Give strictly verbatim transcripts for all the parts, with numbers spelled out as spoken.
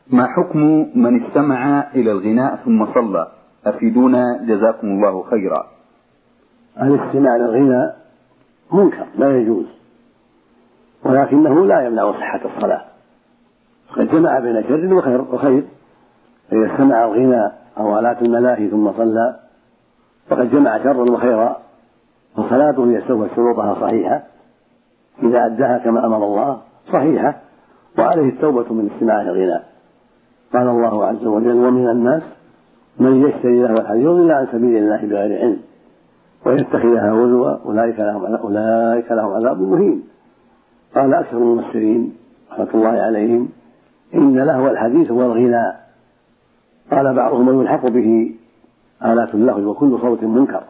ما حكم من استمع إلى الغناء ثم صلى؟ أفيدونا جزاكم الله خيرا. الاستماع إلى الغناء منكر لا يجوز، ولكنه لا يمنع صحة الصلاة، قد جمع بين شر وخير وخير فإذا استمع الغناء أو آلات الملاهي ثم صلى فقد جمع شرا وخيرا، فصلاته إذا استوفت شروطها صحيحة، إذا أداها كما أمر الله صحيحة، وعليه التوبة من استماع الغناء. قال الله عز وجل: ومن الناس من يشتري له الحديث يضل عن سبيل الله بغير علم ويتخذها هزوا أولئك لهم أولئك لهم عذاب مهين. قال أكثر المفسرين رحمة الله عليهم: إن لهو الحديث هو الغناء. قال بعضهم: من يلحق به آلات اللهو وكل صوت منكر.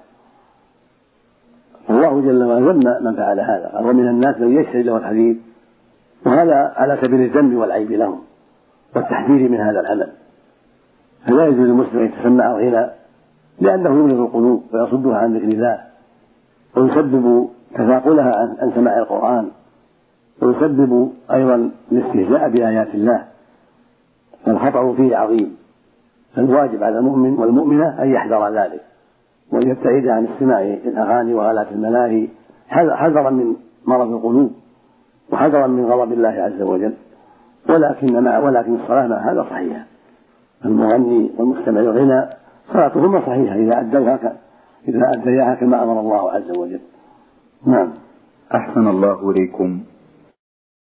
الله جل وعلا ذم من فعل هذا، قال: ومن الناس من يشتري له الحديث، وهذا على سبيل الذم والعيب لهم والتحذير من هذا العمل. فلا يجوز للمسلم ان يتسمع الغناء لانه يمرض القلوب ويصدها عن ذكر الله، ويسبب تثاقلها عن سماع القرآن، ويسبب ايضا الاستهزاء بآيات الله، فالخطأ فيه عظيم. فالواجب على المؤمن والمؤمنة ان يحذر ذلك وان يبتعد عن استماع الاغاني وآلات الملاهي حذرا من مرض القلوب وحذرا من غضب الله عز وجل. ولكن مع ولكن الصلاة مع هذا صحيحة. المغني والمستمع للغناء صلاتهما صحيحة إذا أديها إذا أديها كما أمر الله عز وجل. نعم. أحسن الله إليكم.